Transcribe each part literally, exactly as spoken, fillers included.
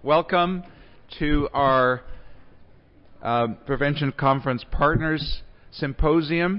Welcome to our uh, Prevention Conference Partners Symposium.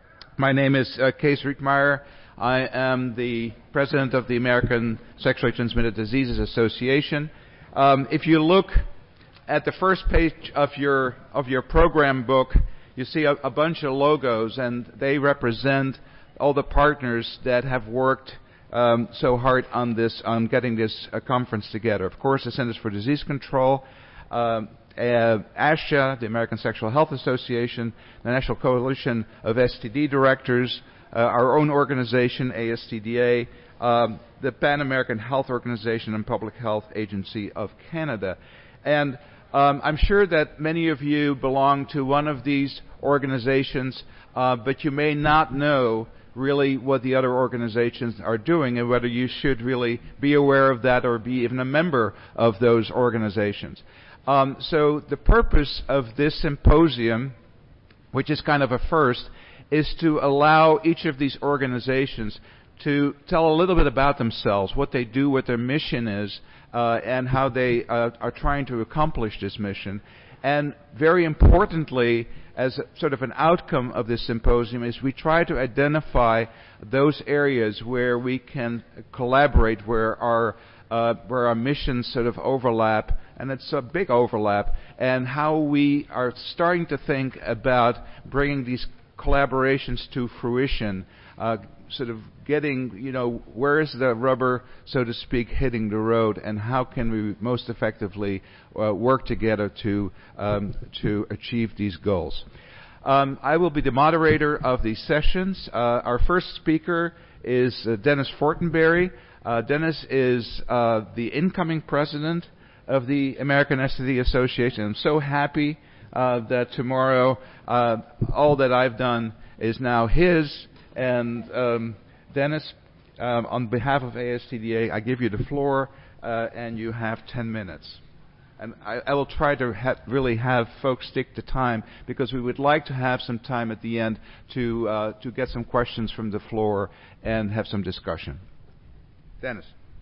My name is uh, Kees Riekmeijer. I am the president of the American Sexually Transmitted Diseases Association. Um, if you look at the first page of your of your program book, you see a, a bunch of logos, and they represent all the partners that have worked Um, so hard on this, on getting this uh, conference together. Of course, the Centers for Disease Control, um, uh, ASHA, the American Sexual Health Association, the National Coalition of S T D Directors, uh, our own organization, A S T D A, um, the Pan American Health Organization and Public Health Agency of Canada. And um, I'm sure that many of you belong to one of these organizations, uh, but you may not know really what the other organizations are doing and whether you should really be aware of that or be even a member of those organizations. Um, so the purpose of this symposium, which is kind of a first, is to allow each of these organizations to tell a little bit about themselves, what they do, what their mission is, uh, and how they uh, are trying to accomplish this mission. And very importantly, as a, sort of an outcome of this symposium, is we try to identify those areas where we can collaborate, where our uh, where our missions sort of overlap, and it's a big overlap, and how we are starting to think about bringing these collaborations to fruition, uh, sort of getting, you know, where is the rubber, so to speak, hitting the road, and how can we most effectively uh, work together to um, to achieve these goals. Um, I will be the moderator of these sessions. Uh, our first speaker is uh, Dennis Fortenberry. Uh, Dennis is uh, the incoming president of the American S T D Association. I'm so happy uh, that tomorrow uh, all that I've done is now his. And um, Dennis, um, on behalf of A S T D A, I give you the floor, uh, and you have ten minutes. And I, I will try to ha- really have folks stick to time, because we would like to have some time at the end to uh, to get some questions from the floor and have some discussion. Dennis.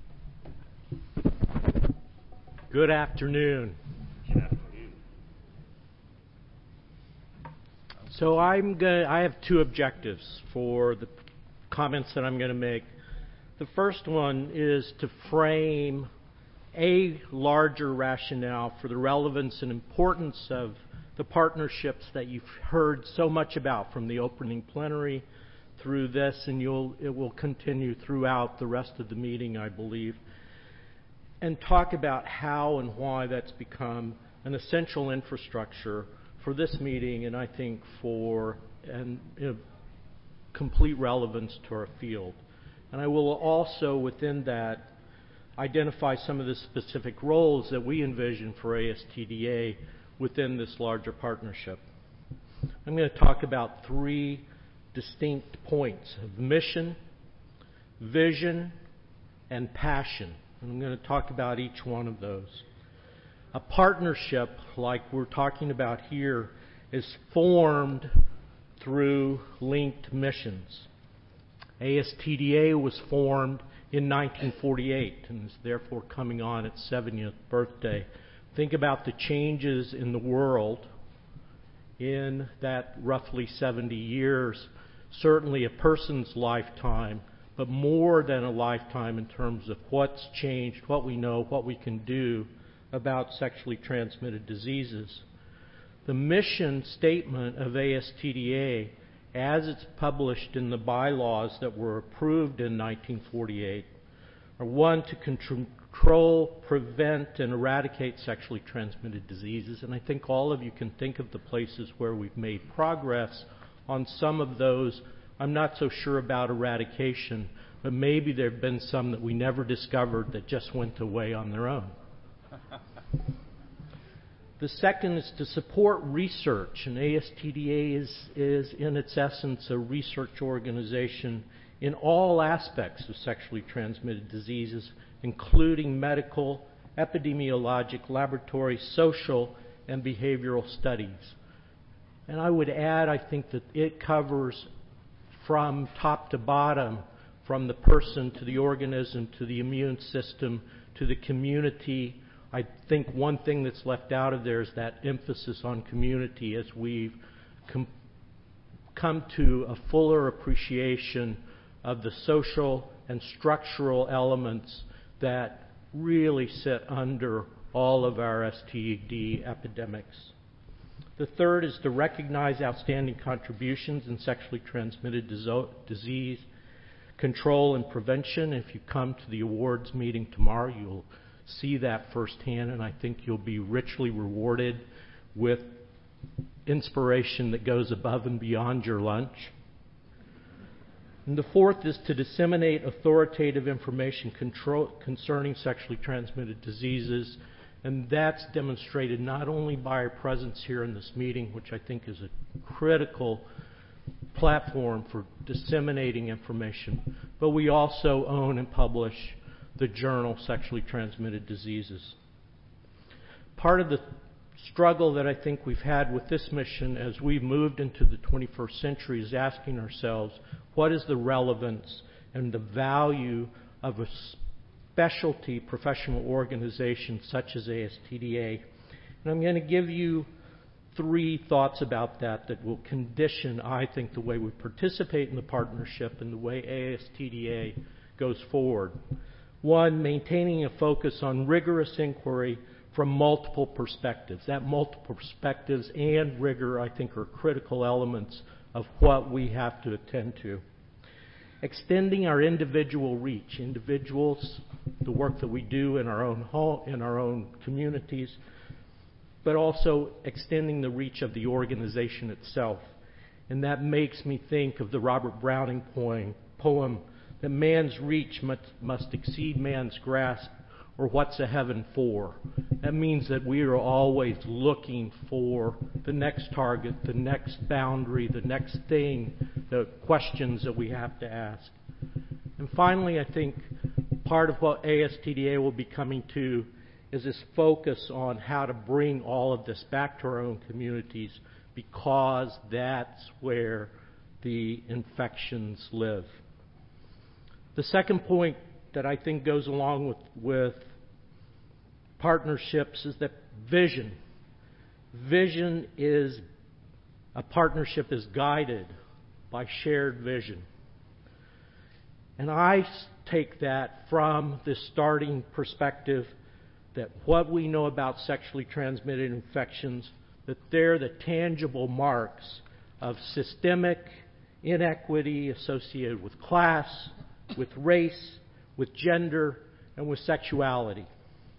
Good afternoon. Good afternoon. So I'm going I have two objectives for the comments that I'm going to make. The first one is to frame a larger rationale for the relevance and importance of the partnerships that you've heard so much about from the opening plenary through this, and you'll it will continue throughout the rest of the meeting, I believe, and talk about how and why that's become an essential infrastructure for this meeting, and I think for and you know, complete relevance to our field. And I will also, within that, identify some of the specific roles that we envision for A S T D A within this larger partnership. I'm going to talk about three distinct points of mission, vision, and passion. And I'm going to talk about each one of those. A partnership, like we're talking about here, is formed through linked missions. A S T D A was formed in nineteen forty-eight and is therefore coming on its seventieth birthday. Think about the changes in the world in that roughly seventy years, certainly a person's lifetime, but more than a lifetime in terms of what's changed, what we know, what we can do about sexually transmitted diseases. The mission statement of A S T D A, as it's published in the bylaws that were approved in nineteen forty-eight, are one, to control, prevent, and eradicate sexually transmitted diseases. And I think all of you can think of the places where we've made progress on some of those. I'm not so sure about eradication, but maybe there have been some that we never discovered that just went away on their own. The second is to support research, and A S T D A is, is in its essence a research organization in all aspects of sexually transmitted diseases, including medical, epidemiologic, laboratory, social, and behavioral studies. And I would add, I think that it covers from top to bottom, from the person to the organism to the immune system to the community, I think one thing that's left out of there is that emphasis on community as we've com- come to a fuller appreciation of the social and structural elements that really sit under all of our S T D epidemics. The third is to recognize outstanding contributions in sexually transmitted disease control and prevention. If you come to the awards meeting tomorrow, you'll see that firsthand, and I think you'll be richly rewarded with inspiration that goes above and beyond your lunch. And the fourth is to disseminate authoritative information control, concerning sexually transmitted diseases, and that's demonstrated not only by our presence here in this meeting, which I think is a critical platform for disseminating information, but we also own and publish the journal Sexually Transmitted Diseases. Part of the struggle that I think we've had with this mission as we've moved into the twenty-first century is asking ourselves, what is the relevance and the value of a specialty professional organization such as A S T D A? And I'm going to give you three thoughts about that that will condition, I think, the way we participate in the partnership and the way A S T D A goes forward. One, maintaining a focus on rigorous inquiry from multiple perspectives. That multiple perspectives and rigor, I think, are critical elements of what we have to attend to. Extending our individual reach, individuals, the work that we do in our own home, in our own communities, but also extending the reach of the organization itself. And that makes me think of the Robert Browning poem, poem that man's reach must, must exceed man's grasp, or what's a heaven for? That means that we are always looking for the next target, the next boundary, the next thing, the questions that we have to ask. And finally, I think part of what A S T D A will be coming to is this focus on how to bring all of this back to our own communities, because that's where the infections live. The second point that I think goes along with, with partnerships is that vision. Vision is, a partnership is guided by shared vision. And I take that from the starting perspective that what we know about sexually transmitted infections, that they're the tangible marks of systemic inequity associated with class, with race, with gender, and with sexuality.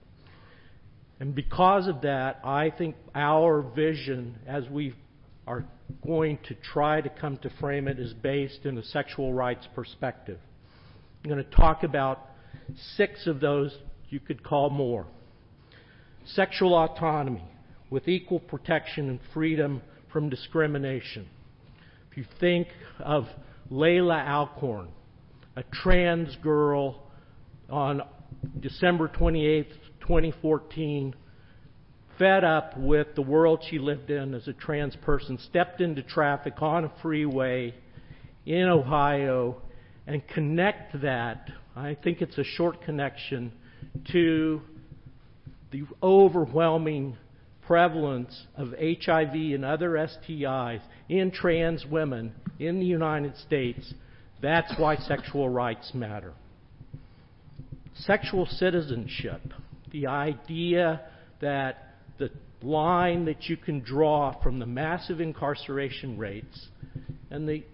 And because of that, I think our vision, as we are going to try to come to frame it, is based in a sexual rights perspective. I'm going to talk about six of those you could call more. Sexual autonomy with equal protection and freedom from discrimination. If you think of Layla Alcorn, a trans girl, on December twenty-eighth, twenty fourteen, fed up with the world she lived in as a trans person, stepped into traffic on a freeway in Ohio, and connect that, I think it's a short connection, to the overwhelming prevalence of H I V and other S T Is in trans women in the United States. That's why sexual rights matter. Sexual citizenship, the idea that the line that you can draw from the massive incarceration rates and the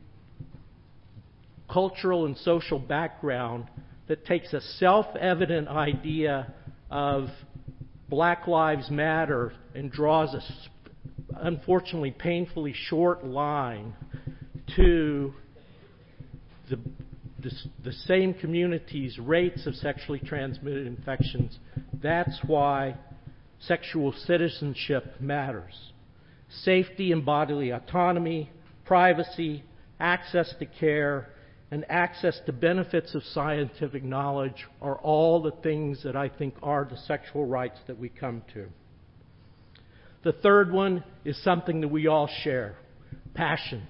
cultural and social background that takes a self-evident idea of Black Lives Matter and draws a, unfortunately, painfully short line to the, the, the same community's rates of sexually transmitted infections. That's why sexual citizenship matters. Safety and bodily autonomy, privacy, access to care, and access to benefits of scientific knowledge are all the things that I think are the sexual rights that we come to. The third one is something that we all share: passion.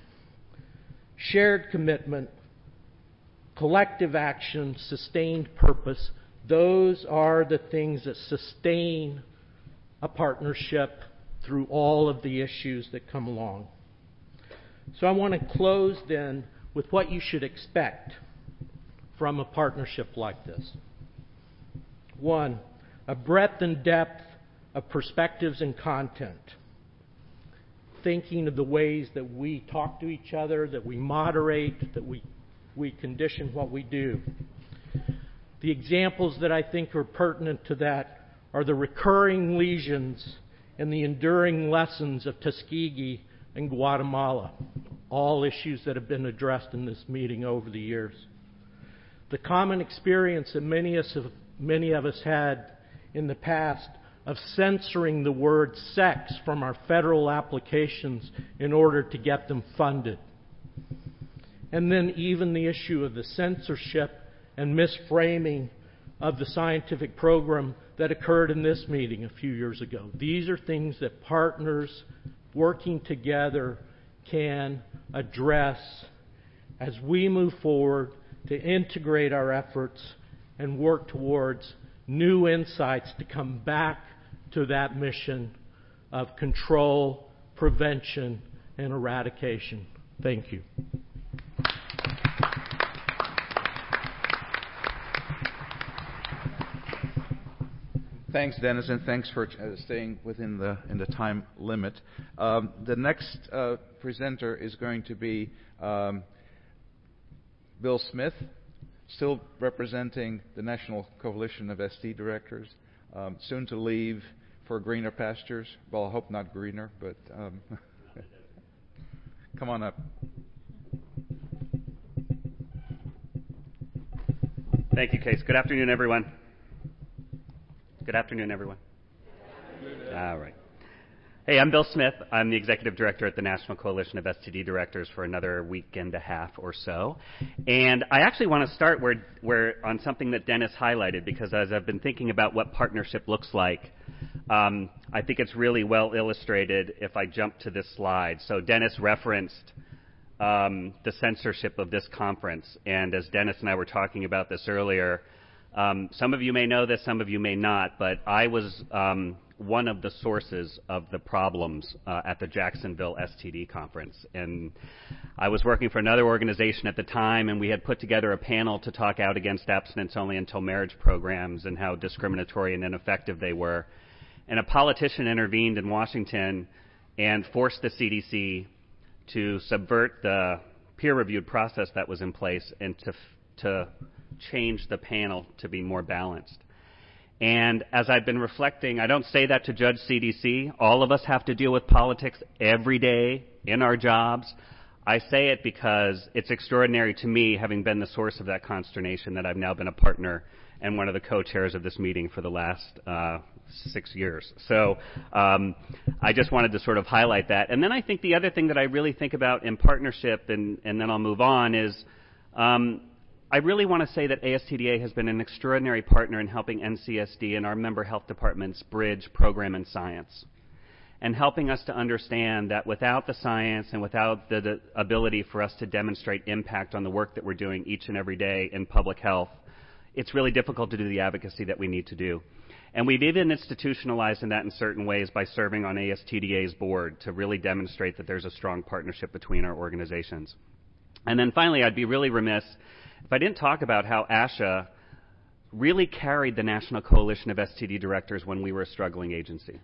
Shared commitment, collective action, sustained purpose. Those are the things that sustain a partnership through all of the issues that come along. So I want to close then with what you should expect from a partnership like this. One, a breadth and depth of perspectives and content. Thinking of the ways that we talk to each other, that we moderate, that we, we condition what we do. The examples that I think are pertinent to that are the recurring lesions and the enduring lessons of Tuskegee and Guatemala, all issues that have been addressed in this meeting over the years. The common experience that many of us have, many of us had in the past of censoring the word sex from our federal applications in order to get them funded. And then even the issue of the censorship and misframing of the scientific program that occurred in this meeting a few years ago. These are things that partners working together can address as we move forward to integrate our efforts and work towards new insights to come back to that mission of control, prevention, and eradication. Thank you. Thanks, Dennis, and thanks for uh, staying within the in the time limit. Um, the next uh, presenter is going to be um, Bill Smith, still representing the National Coalition of S T Directors, um, soon to leave for greener pastures. Well, I hope not greener, but um, come on up. Thank you, Case. Good afternoon, everyone. Good afternoon, everyone. All right. Hey, I'm Bill Smith. I'm the Executive Director at the National Coalition of S T D Directors for another week and a half or so. And I actually want to start where, where on something that Dennis highlighted, because as I've been thinking about what partnership looks like, um, I think it's really well illustrated if I jump to this slide. So Dennis referenced um, the censorship of this conference. And as Dennis and I were talking about this earlier, Um, some of you may know this, some of you may not, but I was um, one of the sources of the problems uh, at the Jacksonville S T D conference. And I was working for another organization at the time, and we had put together a panel to talk out against abstinence only until marriage programs and how discriminatory and ineffective they were. And a politician intervened in Washington and forced the C D C to subvert the peer-reviewed process that was in place and to to change the panel to be more balanced. And as I've been reflecting, I don't say that to judge C D C. All of us have to deal with politics every day in our jobs. I say it because it's extraordinary to me, having been the source of that consternation, that I've now been a partner and one of the co-chairs of this meeting for the last uh, six years. So um, I just wanted to sort of highlight that. And then I think the other thing that I really think about in partnership, and, and then I'll move on, is um, I really want to say that A S T D A has been an extraordinary partner in helping N C S D and our member health departments bridge program and science, and helping us to understand that without the science and without the, the ability for us to demonstrate impact on the work that we're doing each and every day in public health, it's really difficult to do the advocacy that we need to do. And we've even institutionalized in that in certain ways by serving on A S T D A's board to really demonstrate that there's a strong partnership between our organizations. And then finally, I'd be really remiss if I didn't talk about how ASHA really carried the National Coalition of S T D Directors when we were a struggling agency.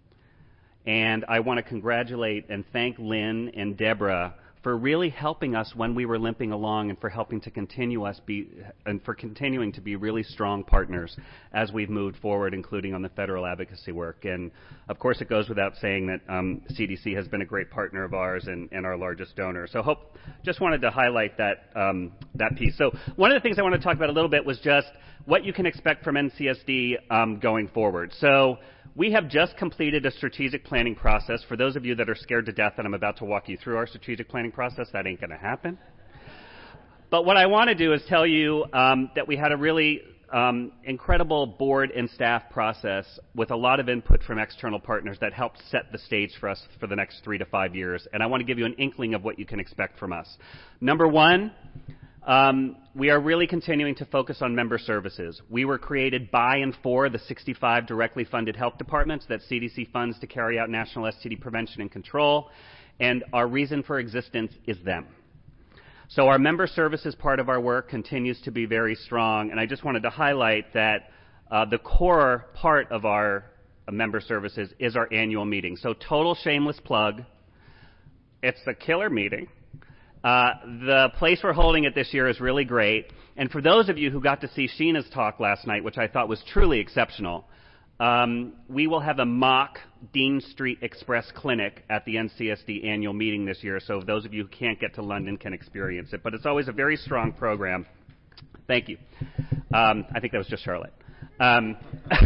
And I want to congratulate and thank Lynn and Deborah for really helping us when we were limping along, and for helping to continue us be and for continuing to be really strong partners as we've moved forward, including on the federal advocacy work. And of course, it goes without saying that um, C D C has been a great partner of ours and, and our largest donor. So hope just wanted to highlight that um, that piece. So one of the things I want to talk about a little bit was just what you can expect from N C S D um, going forward. So we have just completed a strategic planning process. For those of you that are scared to death that I'm about to walk you through our strategic planning process, that ain't going to happen. But what I want to do is tell you um, that we had a really um, incredible board and staff process with a lot of input from external partners that helped set the stage for us for the next three to five years. And I want to give you an inkling of what you can expect from us. Number one, Um, we are really continuing to focus on member services. We were created by and for the sixty-five directly funded health departments that C D C funds to carry out national S T D prevention and control, and our reason for existence is them. So our member services part of our work continues to be very strong, and I just wanted to highlight that uh, the core part of our uh, member services is our annual meeting. So total shameless plug, it's a killer meeting. Uh, the place we're holding it this year is really great. And for those of you who got to see Sheena's talk last night, which I thought was truly exceptional, um, we will have a mock Dean Street Express clinic at the N C S D annual meeting this year. So those of you who can't get to London can experience it. But it's always a very strong program. Thank you. Um, I think that was just Charlotte. Um,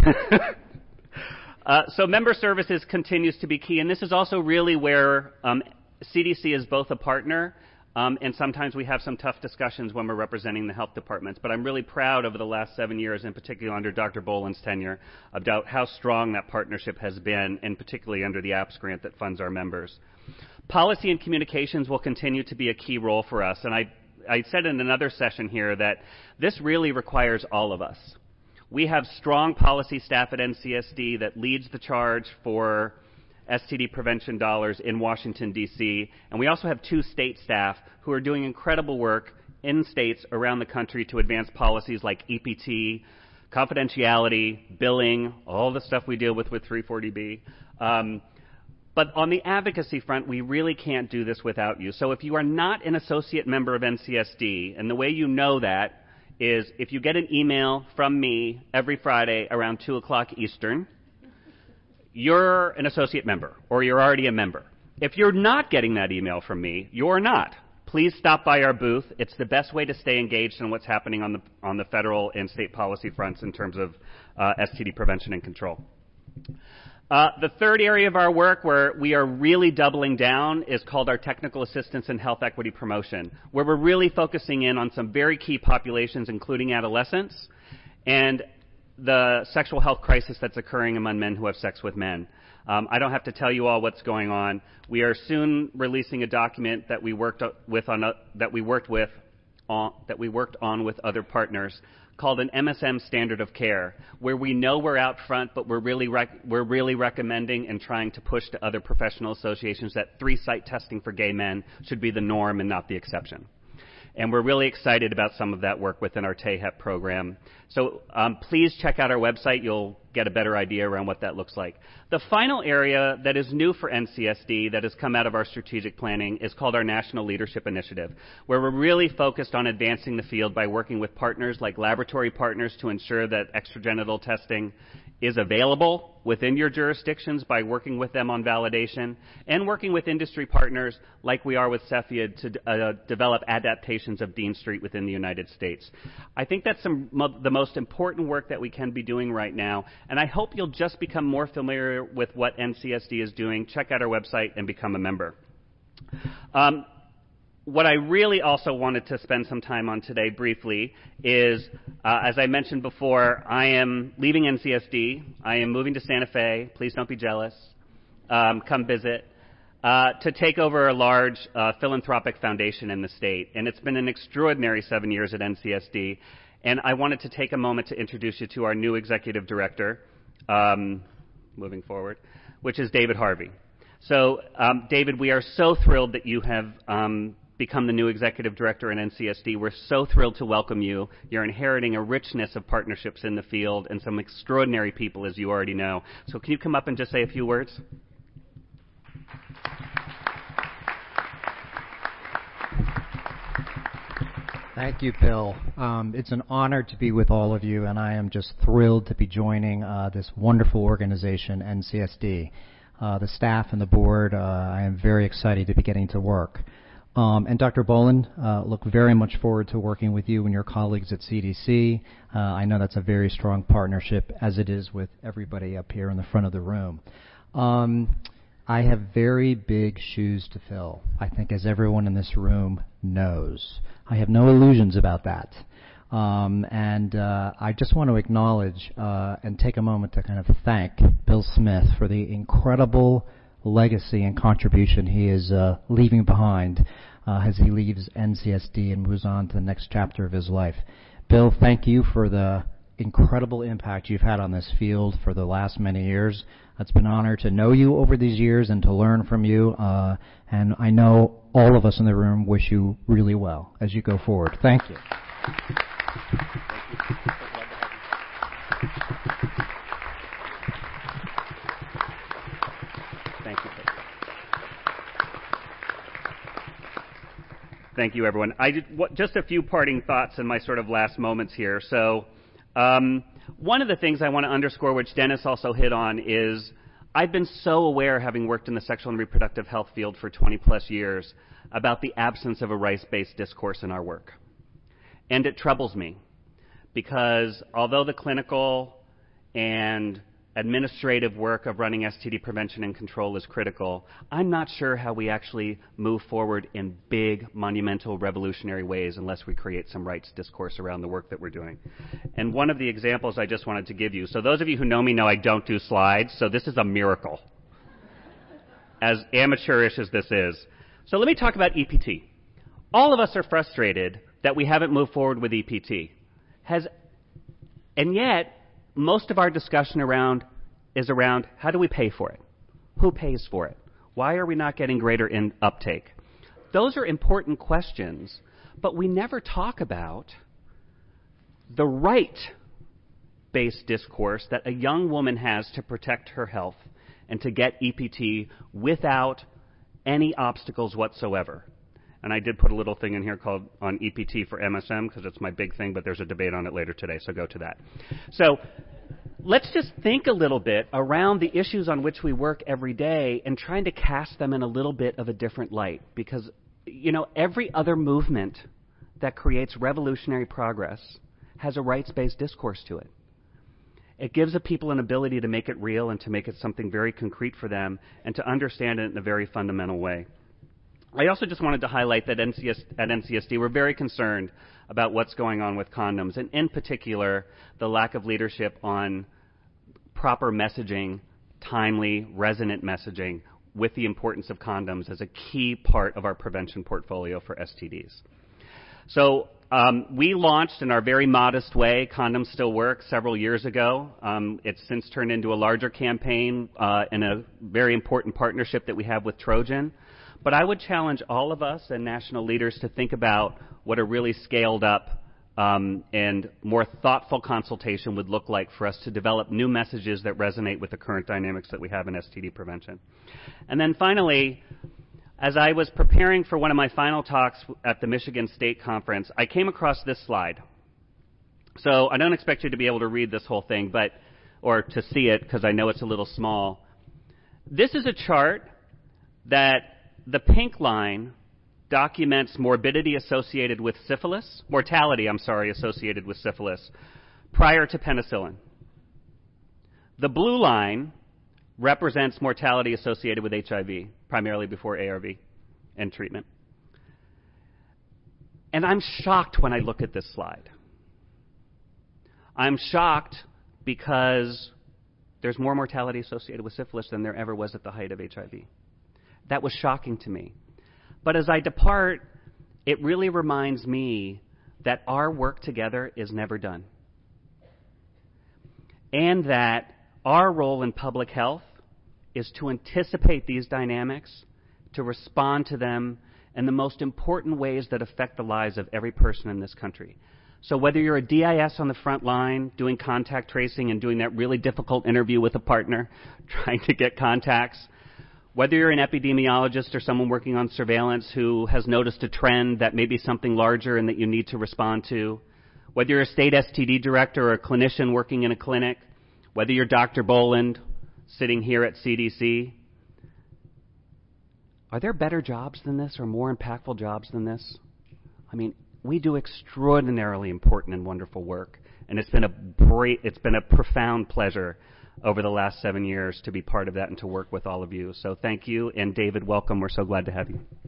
uh, so member services continues to be key. And this is also really where um, C D C is both a partner, Um, and sometimes we have some tough discussions when we're representing the health departments. But I'm really proud over the last seven years, in particular under Doctor Boland's tenure, about how strong that partnership has been, and particularly under the A P S grant that funds our members. Policy and communications will continue to be a key role for us. And I, I said in another session here that this really requires all of us. We have strong policy staff at N C S D that leads the charge for S T D prevention dollars in Washington, D C, and we also have two state staff who are doing incredible work in states around the country to advance policies like E P T, confidentiality, billing, all the stuff we deal with with three forty B. Um, but on the advocacy front, we really can't do this without you. So if you are not an associate member of N C S D, and the way you know that is if you get an email from me every Friday around two o'clock Eastern, you're an associate member, or you're already a member. If you're not getting that email from me, you're not. Please stop by our booth. It's the best way to stay engaged in what's happening on the on the federal and state policy fronts in terms of uh, S T D prevention and control. Uh, the third area of our work where we are really doubling down is called our technical assistance and health equity promotion, where we're really focusing in on some very key populations, including adolescents, and the sexual health crisis that's occurring among men who have sex with men. Um, I don't have to tell you all what's going on. We are soon releasing a document that we worked with on uh, that we worked with on, that we worked on with other partners called an M S M standard of care, where we know we're out front, but we're really rec- we're really recommending and trying to push to other professional associations that three-site testing for gay men should be the norm and not the exception. And we're really excited about some of that work within our T A H E P program. So um, please check out our website. You'll get a better idea around what that looks like. The final area that is new for N C S D that has come out of our strategic planning is called our National Leadership Initiative, where we're really focused on advancing the field by working with partners like laboratory partners to ensure that extragenital testing is available within your jurisdictions by working with them on validation, and working with industry partners like we are with Cepheid to uh, develop adaptations of Dean Street within the United States. I think that's some mo- the most important work that we can be doing right now, and I hope you'll just become more familiar with what N C S D is doing. Check out our website and become a member. Um, What I really also wanted to spend some time on today briefly is, uh, as I mentioned before, I am leaving N C S D. I am moving to Santa Fe. Please don't be jealous. Um, come visit. Uh, to take over a large uh, philanthropic foundation in the state. And it's been an extraordinary seven years at N C S D. And I wanted to take a moment to introduce you to our new executive director, um, moving forward, which is David Harvey. So, um, David, we are so thrilled that you have um, become the new executive director in N C S D. We're so thrilled to welcome you. You're inheriting a richness of partnerships in the field and some extraordinary people, as you already know. So can you come up and just say a few words? Thank you, Bill. Um, it's an honor to be with all of you, and I am just thrilled to be joining uh, this wonderful organization, N C S D. Uh, the staff and the board, uh, I am very excited to be getting to work. Um, and Doctor Boland, uh, look very much forward to working with you and your colleagues at C D C. Uh, I know that's a very strong partnership, as it is with everybody up here in the front of the room. Um, I have very big shoes to fill, I think, as everyone in this room knows. I have no illusions about that. Um, and uh, I just want to acknowledge uh, and take a moment to kind of thank Bill Smith for the incredible legacy and contribution he is uh, leaving behind uh, as he leaves N C S D and moves on to the next chapter of his life. Bill, thank you for the incredible impact you've had on this field for the last many years. It's been an honor to know you over these years and to learn from you, uh, and I know all of us in the room wish you really well as you go forward. Thank you. Thank you. Thank you, everyone. I did, what, just a few parting thoughts in my sort of last moments here. So, um, one of the things I want to underscore, which Dennis also hit on, is I've been so aware, having worked in the sexual and reproductive health field for twenty plus years, about the absence of a rights-based discourse in our work. And it troubles me, because although the clinical and administrative work of running S T D prevention and control is critical, I'm not sure how we actually move forward in big, monumental, revolutionary ways unless we create some rights discourse around the work that we're doing. And one of the examples I just wanted to give you, so those of you who know me know I don't do slides, so this is a miracle, as amateurish as this is. So let me talk about E P T. All of us are frustrated that we haven't moved forward with E P T. Has, and yet, most of our discussion around is around how do we pay for it? Who pays for it? Why are we not getting greater in uptake? Those are important questions, but we never talk about the right-based discourse that a young woman has to protect her health and to get E P T without any obstacles whatsoever. And I did put a little thing in here called on E P T for M S M because it's my big thing, but there's a debate on it later today, so go to that. So let's just think a little bit around the issues on which we work every day and trying to cast them in a little bit of a different light. Because, you know, every other movement that creates revolutionary progress has a rights-based discourse to it. It gives the people an ability to make it real and to make it something very concrete for them and to understand it in a very fundamental way. I also just wanted to highlight that N C S, at N C S D we're very concerned about what's going on with condoms, and in particular, the lack of leadership on proper messaging, timely, resonant messaging with the importance of condoms as a key part of our prevention portfolio for S T Ds. So um, we launched in our very modest way, Condoms Still Work, several years ago. Um, it's since turned into a larger campaign uh, and a very important partnership that we have with Trojan. But I would challenge all of us and national leaders to think about what a really scaled up um, and more thoughtful consultation would look like for us to develop new messages that resonate with the current dynamics that we have in S T D prevention. And then finally, as I was preparing for one of my final talks at the Michigan State Conference, I came across this slide. So I don't expect you to be able to read this whole thing, but or to see it because I know it's a little small. This is a chart that the pink line documents morbidity associated with syphilis, mortality, I'm sorry, associated with syphilis prior to penicillin. The blue line represents mortality associated with H I V, primarily before A R V and treatment. And I'm shocked when I look at this slide. I'm shocked because there's more mortality associated with syphilis than there ever was at the height of H I V. That was shocking to me. But as I depart, it really reminds me that our work together is never done. And that our role in public health is to anticipate these dynamics, to respond to them in the most important ways that affect the lives of every person in this country. So whether you're a D I S on the front line, doing contact tracing and doing that really difficult interview with a partner, trying to get contacts, whether you're an epidemiologist or someone working on surveillance who has noticed a trend that may be something larger and that you need to respond to, whether you're a state S T D director or a clinician working in a clinic, whether you're Doctor Boland sitting here at C D C, are there better jobs than this or more impactful jobs than this? I mean, we do extraordinarily important and wonderful work, and it's been a great, it's been a profound pleasure over the last seven years to be part of that and to work with all of you. So thank you, and David, welcome. We're so glad to have you.